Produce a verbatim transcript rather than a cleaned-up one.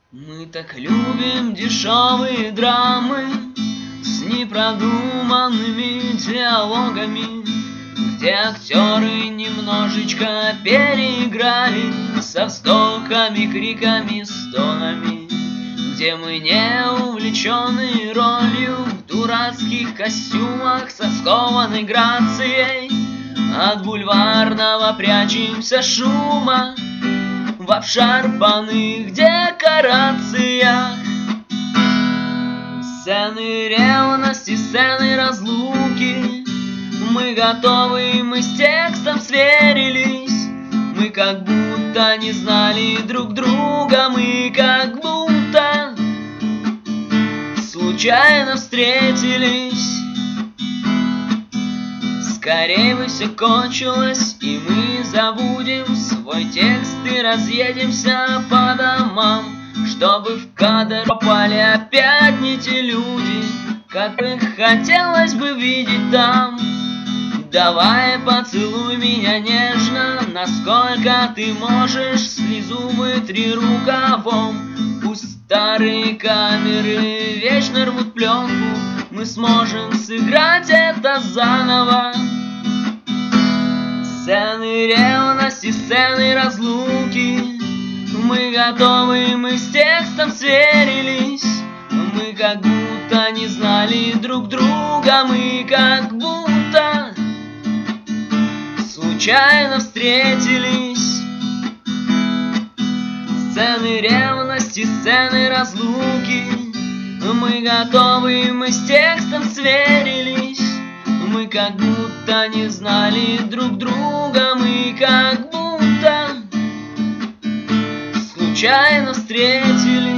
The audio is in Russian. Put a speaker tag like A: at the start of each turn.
A: Мы так любим дешевые драмы с непродуманными диалогами, где актеры немножечко переиграли со вздохами, криками, стонами, где мы не увлечены ролью в дурацких костюмах со скованной грацией. От бульварного прячемся шума в обшарпанных декорациях. Сцены ревности, сцены разлуки, мы готовы, мы с текстом сверились. Мы как будто не знали друг друга, мы как будто случайно встретились. Скорей бы все кончилось, и мы забудем свой текст и разъедемся по домам, чтобы в кадр попали опять не те люди, которых хотелось бы видеть там. Давай поцелуй меня нежно, насколько ты можешь, слезу вытри рукавом. Пусть старые камеры вечно рвут пленку, мы сможем сыграть это заново. Сцены ревности, сцены разлуки, мы готовы, мы с текстом сверились. Мы как будто не знали друг друга, мы как будто случайно встретились. Сцены ревности, сцены разлуки, мы готовы, мы с текстом сверились. Мы как будто не знали друг друга, мы как будто случайно встретились.